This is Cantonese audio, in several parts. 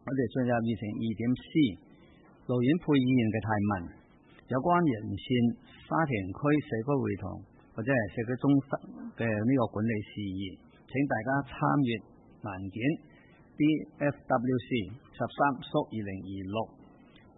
我哋進入議程2.4，盧遠沛議員嘅提問，有關沿線沙田區社區會堂或者係社區中心嘅呢個管理事宜，請大家參閱文件 DFWC 13/2026。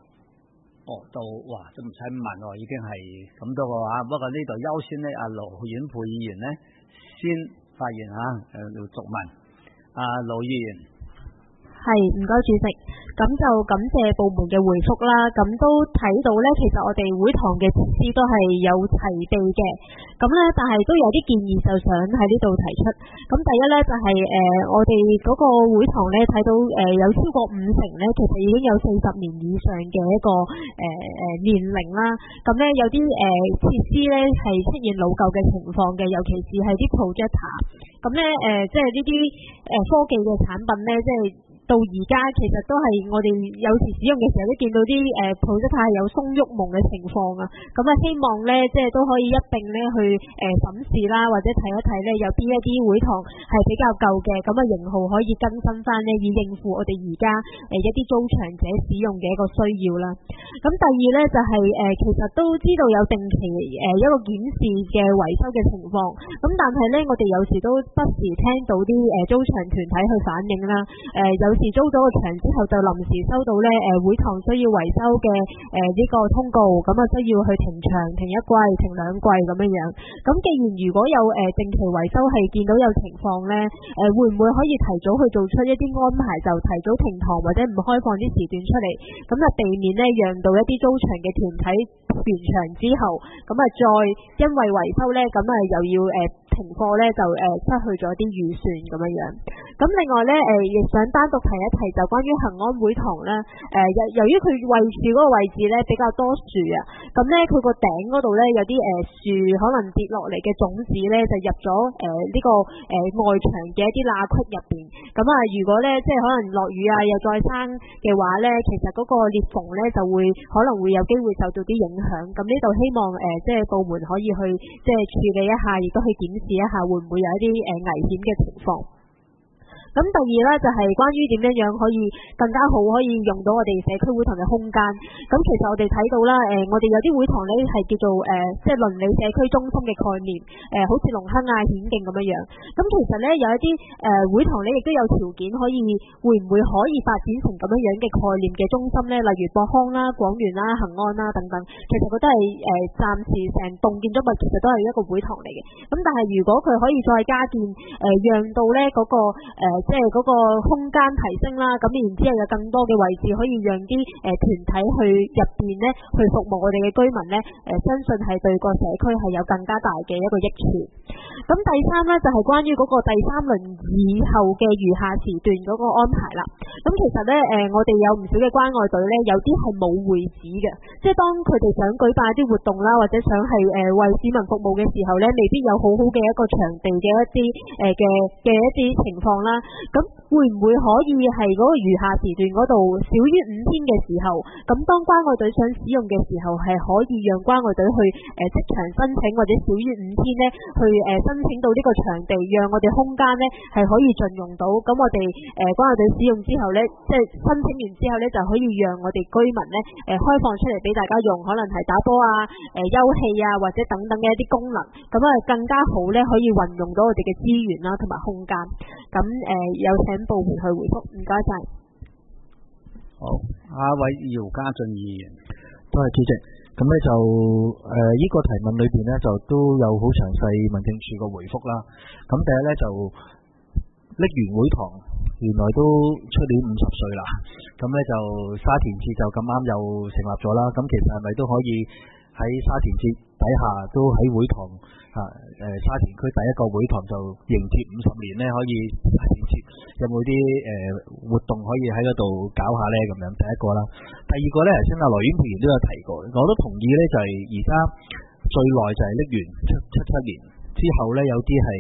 都唔使問喎，已經係咁多個話。不過呢度優先呢，盧遠沛議員呢先發言嚇，逐問。盧議員， 係唔該主席，咁就感謝部門嘅回覆啦。咁都睇到呢，其實我哋會堂嘅設施都係有齊備嘅。咁呢，但係都有啲建議就想喺呢度提出。咁第一呢，就係我哋嗰個會堂呢，睇到有超過50%呢，其實已經有40年以上嘅一個年齡啦。咁呢，有啲設施呢係出現老舊嘅情況嘅，尤其是係啲 projector。咁呢，即係呢啲科技嘅產品呢，即係到而家其實都係我哋有時使用嘅時候都見到啲projector係有鬆郁矇嘅情況啊。咁啊，希望呢，即係都可以一並呢去審視啦，或者睇一睇呢，有邊一啲會堂係比較舊嘅，咁啊型號可以更新翻呢，以應付我哋而家一啲租場者使用嘅一個需要啦。咁第二呢，就係其實都知道有定期一個檢視嘅維修嘅情況，咁但係呢，我哋有時都不時聽到啲租場團體去反映啦，有時租咗個場之後就臨時收到呢會堂需要維修嘅呢個通告，咁啊需要去停場停1季停2季咁樣樣。咁既然如果有定期維修係見到有情況呢，會唔會可以提早去做出一啲安排，就提早停堂或者唔開放啲時段出嚟，咁就避免呢讓到一啲租場嘅團體完場之後，咁啊再因為維修呢，咁啊又要停課呢，就失去咗啲預算咁樣樣。咁另外呢，亦想單獨提一提就關於恒安會堂呢，由於佢位處嗰個位置呢比較多樹啊，咁呢佢個頂嗰度呢有啲樹可能跌落嚟嘅種子呢就入咗呢個外牆嘅一啲罅隙入邊。咁啊如果呢即係可能落雨啊又再生嘅話呢，其實嗰個裂縫呢就會可能會有機會受到啲影響。咁呢度希望即係部門可以去即係處理一下，亦都去檢視一下會唔會有一啲危險嘅情況。咁第二呢，就係關於點樣可以更加好可以用到我哋社區會堂嘅空間。咁其實我哋睇到啦，我哋有啲會堂呢係叫做即係鄰里社區中心嘅概念，好似隆亨啊、顯徑咁樣樣。咁其實呢，有一啲會堂呢亦都有條件會唔會可以發展成咁樣樣嘅概念嘅中心呢？例如博康啦、廣源啦、恒安啦等等，其實佢都係暫時成棟建築物其實都係一個會堂嚟嘅。咁但係如果佢可以再加建讓到呢嗰個即係嗰個空間提升啦，咁然之後有更多嘅位置可以讓啲團體去入邊呢去服務我哋嘅居民呢，相信係對個社區係有更加大嘅一個益處。咁第三呢，就係關於嗰個第3輪以後嘅餘下時段嗰個安排啦。咁其實呢，我哋有唔少嘅關愛隊呢，有啲係冇會址嘅，即係當佢哋想舉辦一啲活動啦，或者想係為市民服務嘅時候呢，未必有好好嘅一個場地嘅一啲嘅一啲情況啦。咁會唔會可以係嗰個餘下時段嗰度少於5天嘅時候，咁當關愛隊想使用嘅時候，係可以讓關愛隊去即場申請，或者少於5天呢去申請到呢個場地，讓我哋空間呢係可以盡用到。咁我哋關愛隊使用之後呢，即係申請完之後呢，就可以讓我哋居民呢開放出嚟俾大家用，可能係打波啊、休憩啊或者等等嘅一啲功能，咁啊更加好呢可以運用到我哋嘅資源啦同埋空間。咁有請部門去回覆，唔該晒。 好，下一位姚家俊議員。 多謝主席。咁呢就呢個提問裏邊呢，就都有好詳細民政處個回覆啦。咁第一呢，就瀝源會堂原來都出年50歲啦。咁呢就沙田節就咁啱又成立咗啦。咁其實係咪都可以喺沙田節底下都喺會堂沙田區第一個會堂就迎接50年呢？可以沙田節有冇啲活動可以喺嗰度搞下呢？咁樣第一個啦。第二個呢，頭先阿羅婉培都有提過，我都同意呢，就係而家最耐就係瀝源77年之後呢，有啲係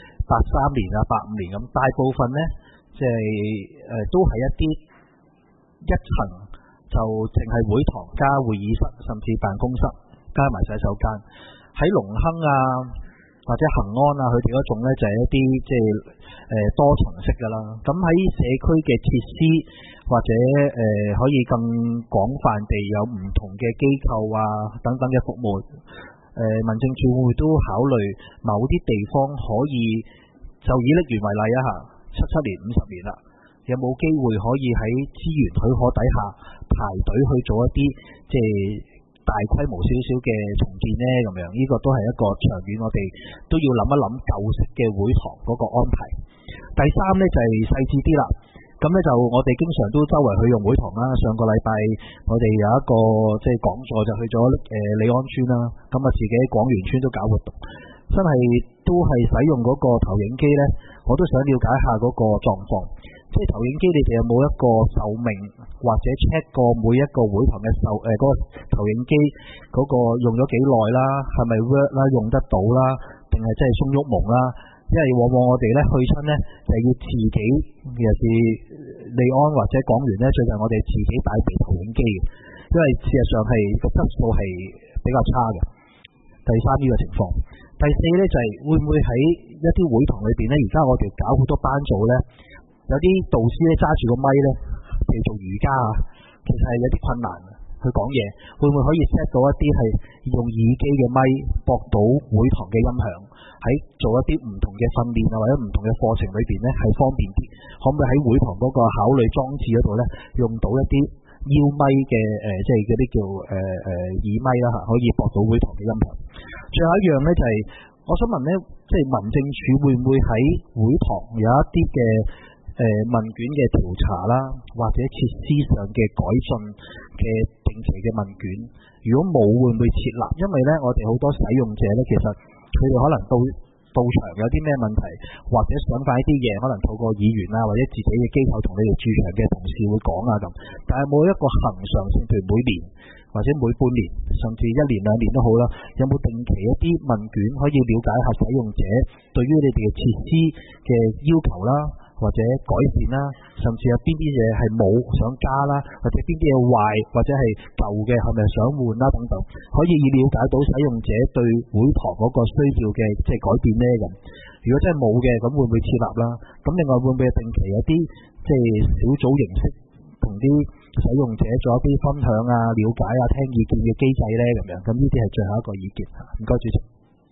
83年啊、85年咁，大部分呢，即係都係一層就淨係會堂加會議室，甚至辦公室加埋洗手間。喺隆亨啊、 或者恒安啊，佢哋嗰種咧就係一啲即係多層式㗎啦。咁喺社區嘅設施或者可以更廣泛地有唔同嘅機構啊等等嘅服務，民政處會都考慮某啲地方可以就以瀝源為例啊嚇，77年50年啦，有冇機會可以喺資源許可底下排隊去做一啲即係大規模少少嘅重建呢？咁樣呢個都係一個長遠，我哋都要諗一諗舊式嘅會堂嗰個安排。第三呢，就係細緻啲啦。咁咧就我哋經常都周圍去用會堂啦。上個禮拜我哋有一個即係講座就去咗利安村啦。咁啊自己喺廣源村都搞活動，真係都係使用嗰個投影機呢。我都想了解下嗰個狀況。即係投影機，你哋有冇一個壽命或者 check 過每一個會堂嘅嗰個投影機嗰個用咗幾耐啦？係咪 work 啦？用得到啦？定係真係鬆郁矇啦？因為往往我哋咧去親咧就係要自己，尤其是利安或者廣源咧，最近我哋自己帶備投影機嘅，因為事實上係個質素係比較差嘅。第三呢個情況，第四咧就係會唔會喺一啲會堂裏邊咧，而家我哋搞好多班組咧，有啲導師咧揸住個咪咧，譬如做瑜伽啊，其實係有啲困難去講嘢，會唔會可以 set 到一啲係用耳機嘅咪駁到會堂嘅音響？喺做一啲唔同嘅訓練啊，或者唔同嘅課程裏邊咧，係方便啲。可唔可以喺會堂嗰個考慮裝置嗰度咧，用到一啲腰咪嘅即係嗰啲叫耳咪啦嚇，可以駁到會堂嘅音響。最後一樣咧就係、我想問咧，即係民政處會唔會喺會堂有一啲嘅問卷嘅調查啦，或者設施上嘅改進嘅定期嘅問卷？如果冇，會唔會設立？因為咧，我哋好多使用者咧，其實佢哋可能到場有啲咩問題，或者想法一啲嘢，可能透過議員啊，或者自己嘅機構同你哋駐場嘅同事會講啊咁。但係冇一個恆常性，譬如每年或者每半年，甚至1年2年都好啦，有冇定期一啲問卷可以了解下使用者對於你哋嘅設施嘅要求啦，或者改善啦，甚至有邊啲嘢係冇想加啦，或者邊啲嘢壞，或者係舊嘅係咪想換啦等等，可以了解到使用者對會堂嗰個需要嘅即係改變呢咁。如果真係冇嘅，咁會唔會設立啦？咁另外會唔會定期有啲即係小組形式同啲使用者做一啲分享啊、了解啊、聽意見嘅機制呢咁樣？咁呢啲係最後一個意見。唔該主席。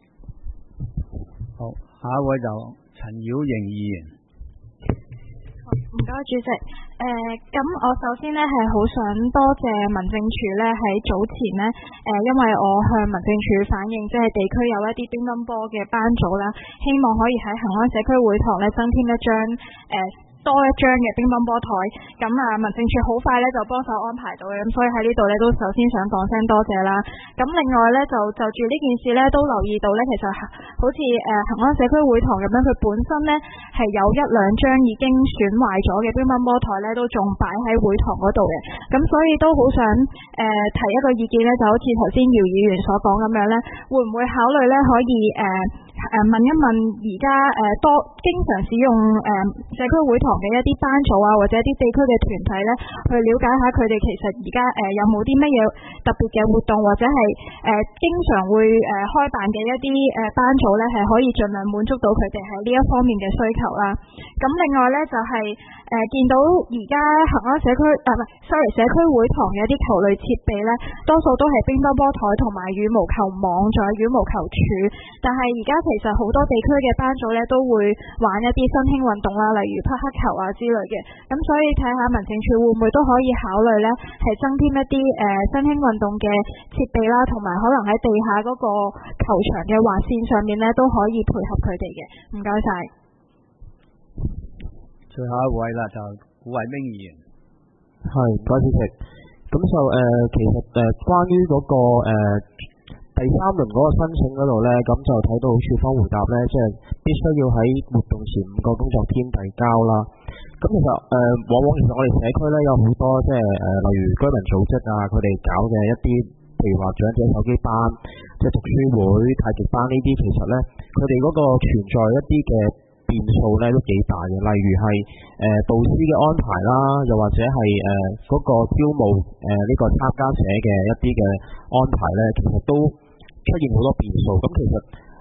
好，下一位就陳曉瑩議員。 唔該主席，咁我首先呢係好想多謝民政處呢喺早前呢，因為我向民政處反映，即係地區有一啲乒乓波嘅班組啦，希望可以喺恒安社區會堂呢增添一張多一張嘅乒乓波台，咁民政處好快咧就幫手安排到嘅，咁所以喺呢度咧都首先想講聲多謝啦。咁另外咧就住呢件事咧都留意到咧，其實好似恒安社區會堂咁樣，佢本身咧係有1-2張已經損壞咗嘅乒乓波台咧，都仲擺喺會堂嗰度嘅。咁所以都好想提一個意見咧，就好似頭先姚議員所講咁樣咧，會唔會考慮咧可以問一問而家多經常使用社區會堂嘅一啲班組啊，或者一啲地區嘅團體咧，去了解下佢哋其實而家有冇啲乜嘢特別嘅活動，或者係經常會開辦嘅一啲班組咧，係可以盡量滿足到佢哋喺呢一方面嘅需求啦。咁另外咧就係見到而家恒安社區社區會堂嘅一啲球類設備咧，多數都係乒乓波台同埋羽毛球網，仲有羽毛球柱，但係而家其實好多地區嘅班組咧都會玩一啲新興運動啦，例如匹克球啊之類嘅。咁所以睇下民政處會唔會都可以考慮咧，係增添一啲新興運動嘅設備啦，同埋可能喺地下嗰個球場嘅滑線上面咧都可以配合佢哋嘅。唔該晒。 最後一位啦，就古慧冰議員。 係，唔該主席。咁就其實關於嗰個第3輪嗰個申請嗰度咧，咁就睇到處方回答咧，即係必須要喺活動前5個工作天遞交啦。咁其實往往其實我哋社區咧有好多即係例如居民組織啊，佢哋搞嘅一啲，譬如話長者手機班、即係讀書會、太極班呢啲，其實咧佢哋嗰個存在一啲嘅變數咧都幾大嘅，例如係導師嘅安排啦，又或者係嗰個招募呢個參加者嘅一啲嘅安排咧，其實都出現好多變數。咁其實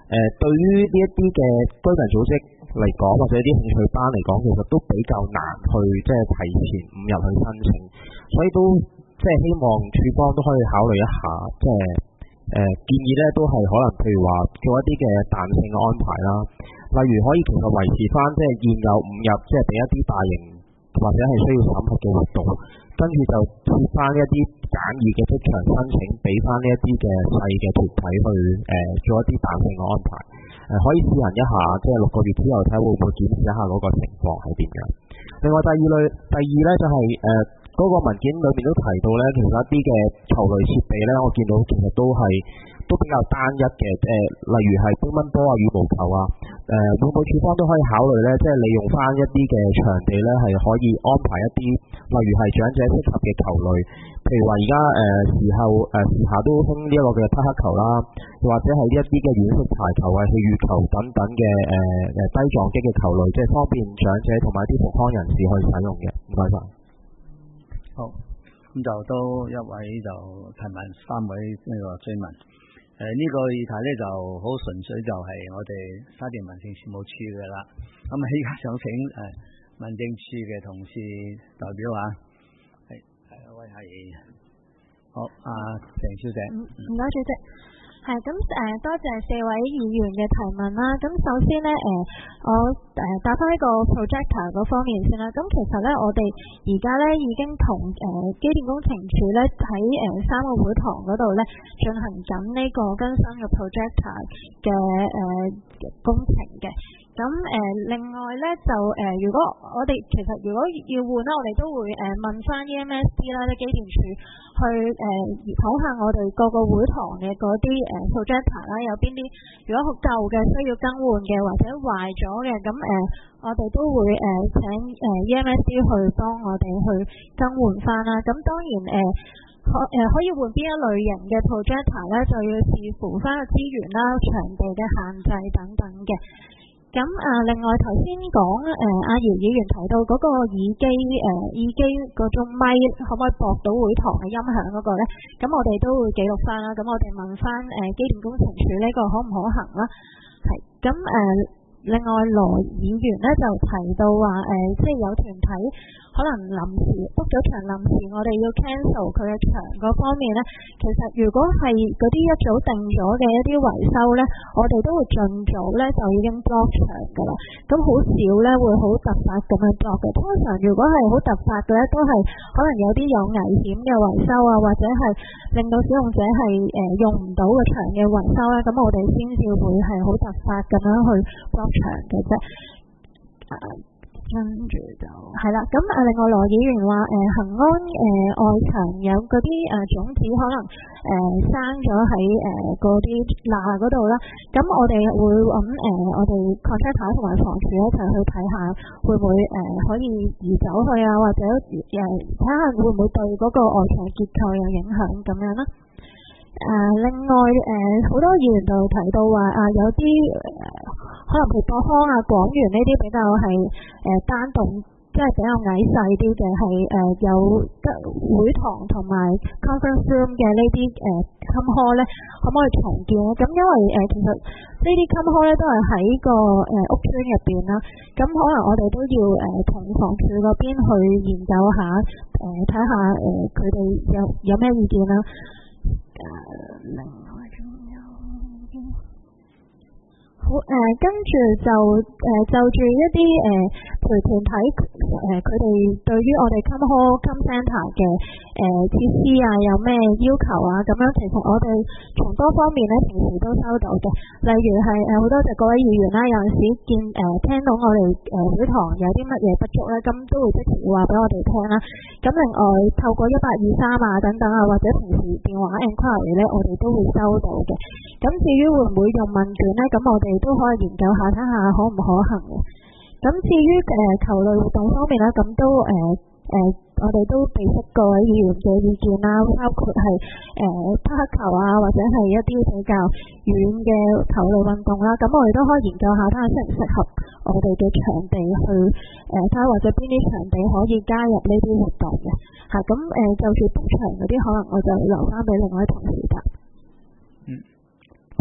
對於呢一啲嘅居民組織嚟講，或者啲興趣班嚟講，其實都比較難去即係提前5日去申請，所以都即係希望處方都可以考慮一下，即係建議咧都係可能譬如話做一啲嘅彈性嘅安排啦，例如可以其實維持翻即係現有5日，即係俾一啲大型或者係需要審核嘅活動，跟住就設翻一啲簡易嘅職場申請，俾翻呢一啲嘅細嘅團體去做一啲彈性嘅安排，可以試行一下，即係6個月之後睇會唔會檢視一下嗰個情況係點樣。另外第二咧就係嗰個文件裏面都提到咧，其實一啲嘅球類設備咧，我見到其實都比較單一嘅，例如係乒乓波啊、羽毛球啊，會唔會處方都可以考慮咧，即係利用翻一啲嘅場地咧，係可以安排一啲，例如係長者適合嘅球類，譬如話而家時下都興呢一個嘅匹克球啦，又或者係一啲嘅軟式排球啊、氣羽球等等嘅低撞擊嘅球類，即係方便長者同埋啲復康人士去使用嘅。唔該晒。 好，咁就都一位就提問，3位呢個追問。呢個議題咧就好純粹就係我哋沙田民政事務處嘅啦。咁依家想請民政處嘅同事代表啊，一位係好鄭小姐。 唔該，主席。係咁多謝4位議員嘅提問啦。咁首先咧我打返呢個 projector 嗰方面先啦。咁其實咧我哋而家咧已經同機電工程署咧喺3個會堂嗰度咧進行緊呢個更新嘅 projector 嘅工程嘅。咁另外咧就如果我哋其實如果要換咧，我哋都會問翻 EMSD 啦，即係機電署去睇下我哋各個會堂嘅嗰啲projector 啦，有邊啲如果好舊嘅需要更換嘅，或者壞咗嘅，咁我哋都會請EMSD 去幫我哋去更換翻啦。咁當然可以換邊一類型嘅 projector 咧，就要視乎翻個資源啦、場地嘅限制等等嘅。咁另外頭先講阿姚議員提到嗰個耳機嗰種咪可唔可以駁到會堂嘅音響嗰個咧？咁我哋都會記錄翻啦。咁我哋問翻機電工程署呢個可唔可行啦？係咁另外羅議員咧就提到話即係有團體可能臨時 book 咗場，臨時我哋要 cancel 佢嘅場嗰方面咧，其實如果係嗰啲一早定咗嘅一啲維修咧，我哋都會盡早咧就已經 block 場㗎啦。咁好少咧會好突發咁樣 block 嘅。通常如果係好突發嘅咧，都係可能有啲有危險嘅維修啊，或者係令到使用者係用唔到嘅場嘅維修咧，咁我哋先至會係好突發咁樣去 block場嘅啫。跟住就係啦，咁另外羅議員話恆安外牆有嗰啲種子可能生咗喺嗰啲罅嗰度啦，咁我哋會揾我哋 contractor 同埋房署一齊去睇下，會唔會可以移走去啊，或者睇下會唔會對嗰個外牆結構有影響咁樣啦。另外好多議員就提到話有啲可能譬如博康啊、廣園呢啲比較係單棟，即係比較矮細啲嘅，係有得會堂同埋 conference room 嘅呢啲come hall 咧，可唔可以重建咧？咁因為其實呢啲 come hall 咧都係喺個屋邨入邊啦，咁可能我哋都要同房署嗰邊去研究下，睇下佢哋有咩意見啦。另外仲有好跟住就住一啲陪團體佢哋對於我哋 come hall come center 嘅設施啊有咩要求啊，咁樣其實我哋從多方面咧平時都收到嘅，例如係好多謝各位議員啦，有陣時聽到我哋會堂有啲乜嘢不足咧，咁都會即時話俾我哋聽啦。咁另外透過1823啊等等啊，或者平時電話 inquiry 咧，我哋都會收到嘅。咁至於會唔會用問卷咧，咁我哋都可以研究下睇下可唔可行嘅。咁至於球類活動方面咧，咁都我哋都備悉各位議員嘅意見啦，包括係匹克球啊，或者係一啲比較遠嘅球類運動啦。咁我哋都可以研究下睇下適唔適合我哋嘅場地去睇下或者邊啲場地可以加入呢啲活動嘅。咁就住 book 場嗰啲，可能我就留翻俾另外一同事答。 好，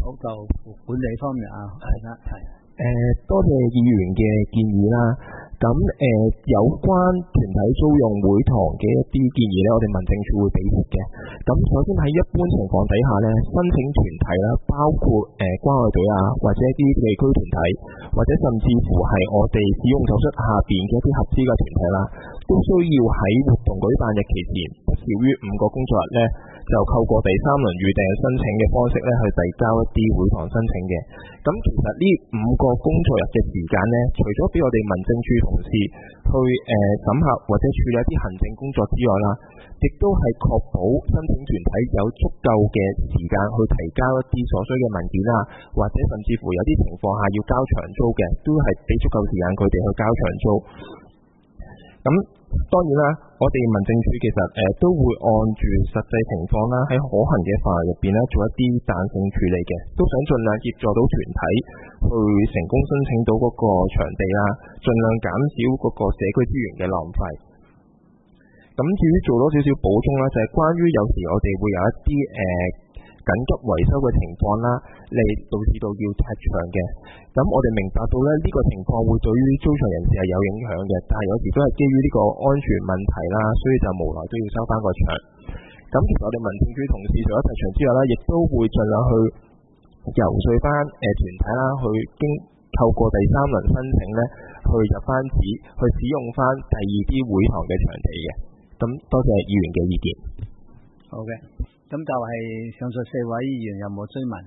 就管理方面啊，係。 多謝議員嘅建議啦。咁有關團體租用會堂嘅一啲建議咧，我哋民政處會俾出嘅。咁首先喺一般情況底下咧，申請團體啦，包括關愛隊啊，或者一啲地區團體，或者甚至乎係我哋使用手室下邊嘅一啲合資格團體啦，都需要喺活動舉辦日期前不少於5個工作日咧，就透過第3輪預訂申請嘅方式咧，去遞交一啲會堂申請嘅。咁其實呢5個工作日嘅時間咧，除咗俾我哋民政處同事去審核或者處理一啲行政工作之外啦，亦都係確保申請團體有足夠嘅時間去提交一啲所需嘅文件啊，或者甚至乎有啲情況下要交長租嘅，都係俾足夠時間佢哋去交長租。咁當然啦，我哋民政處其實都會按住實際情況啦，喺可行嘅範圍入邊咧，做一啲彈性處理嘅，都想盡量協助到團體去成功申請到嗰個場地啦，盡量減少嗰個社區資源嘅浪費。咁至於做多少少補充啦，就係關於有時我哋會有一啲緊急維修嘅情況啦，嚟導致到要踢牆嘅。咁我哋明白到咧，呢個情況會對於租場人士係有影響嘅，但係有時都係基於呢個安全問題啦，所以就無奈都要收翻個牆。咁其實我哋民政處同事除咗踢牆之外咧，亦都會盡量去游說翻團體啦，去透過第3輪申請咧，去入翻紙，去使用翻第2啲會堂嘅場地嘅。咁多謝議員嘅意見。 好嘅，咁就係上述4位議員有冇追問？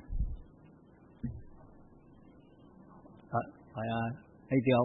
係啊 ，ADO。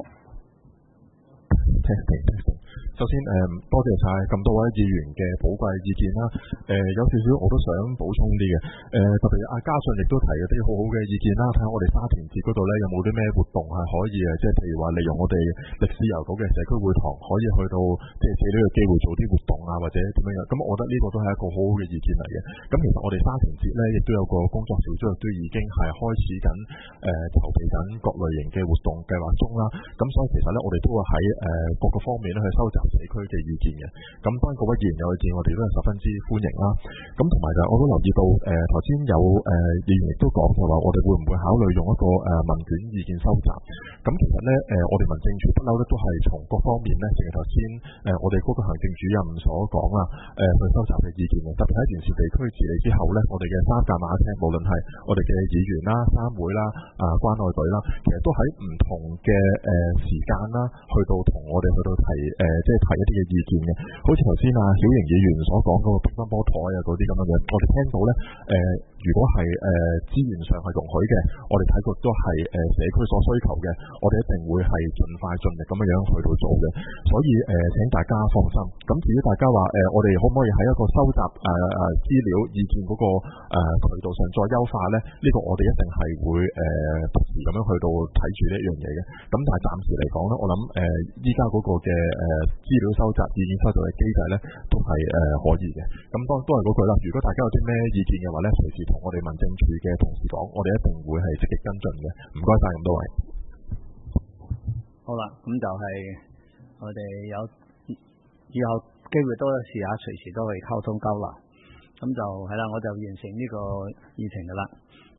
首先多謝晒咁多位議員嘅寶貴意見啦。有少少我都想補充啲嘅。特別阿嘉信亦都提咗啲好好嘅意見啦。睇下我哋沙田節嗰度咧有冇啲咩活動係可以即係譬如話利用我哋歷史悠久嘅社區會堂，可以去到即係借呢個機會做啲活動啊，或者點樣樣。咁我覺得呢個都係一個好好嘅意見嚟嘅。咁其實我哋沙田節咧亦都有個工作小組，都已經係開始緊籌備緊各類型嘅活動計劃中啦。咁所以其實咧我哋都會喺各個方面咧去收集社區嘅意見嘅。咁當各位議員有意見，我哋都係十分之歡迎啦。咁同埋就我都留意到頭先有議員亦都講就話，我哋會唔會考慮用一個問卷意見收集？咁其實咧我哋民政處不嬲咧都係從各方面咧，正如頭先我哋嗰個行政主任所講啦，去收集嘅意見嘅。特別喺完善地區治理之後咧，我哋嘅3架馬車，無論係我哋嘅議員啦、三會啦、關愛隊啦，其實都喺唔同嘅時間啦，去到同我哋去到提即係提一啲嘅意見嘅。好似頭先小瑩議員所講嗰個乒乓波台啊嗰啲咁樣嘅，我哋聽到咧如果係資源上係容許嘅，我哋睇過都係社區所需求嘅，我哋一定會係盡快盡力咁樣去到做嘅。所以請大家放心。咁至於大家話我哋可唔可以喺一個收集資料意見嗰個渠道上再優化咧？呢個我哋一定係會不時咁樣去到睇住呢一樣嘢嘅。咁但係暫時嚟講咧，我諗依家嗰個嘅資料收集意見收集嘅機制咧，都係可以嘅。咁都係嗰句啦。如果大家有啲咩意見嘅話咧，隨時同我哋民政處嘅同事講，我哋一定會係積極跟進嘅。唔該晒咁多位。 好啦，咁就係我哋以後機會多試下，隨時都可以溝通交流。咁就係啦，我就完成呢個議程噶啦。